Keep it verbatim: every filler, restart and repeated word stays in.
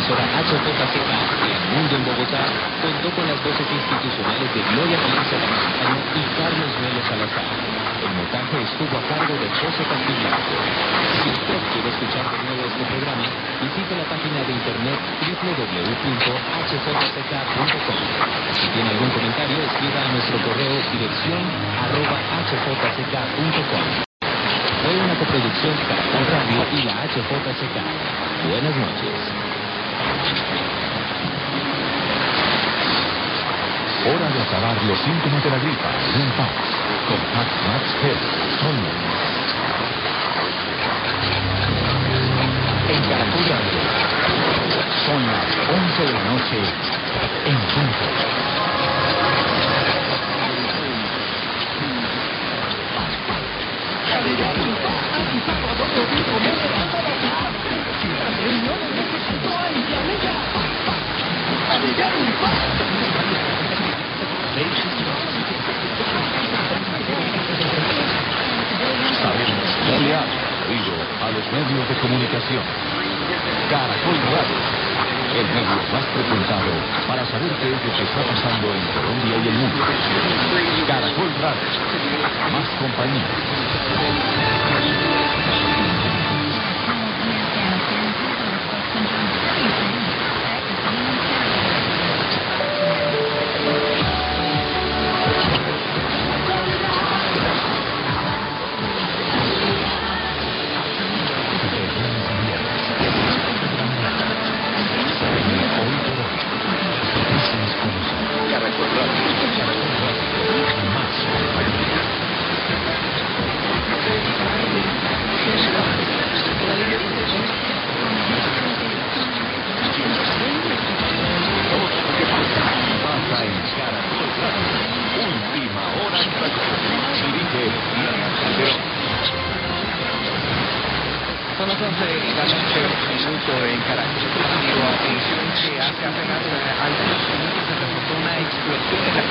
emisora H J C K de El Mundo en Bogotá contó con las voces institucionales de Gloria Valencia Damasceno y Carlos Melo Salazar. El montaje estuvo a cargo de José Castigliazo. Si usted quiere escuchar de nuevo este programa, visite la página de internet w w w punto h j c k punto com. Si tiene algún comentario, escriba a nuestro correo dirección arroba h j c k punto com. Fue una coproducción Caracol Radio y la H J C K. Buenas noches. Hora de acabar los síntomas de la gripa. En paz. Con Max Max Health. Solo. En Caracol Radio. Son las once de la noche. En punto. Sabemos que le ha oído a los medios de comunicación. Caracol Radio, el medio más frecuentado para saber qué es lo que está pasando en Colombia y el mundo. Caracol Radio, más compañía. Atención que hace apenas algunos minutos se reportó una explosión en la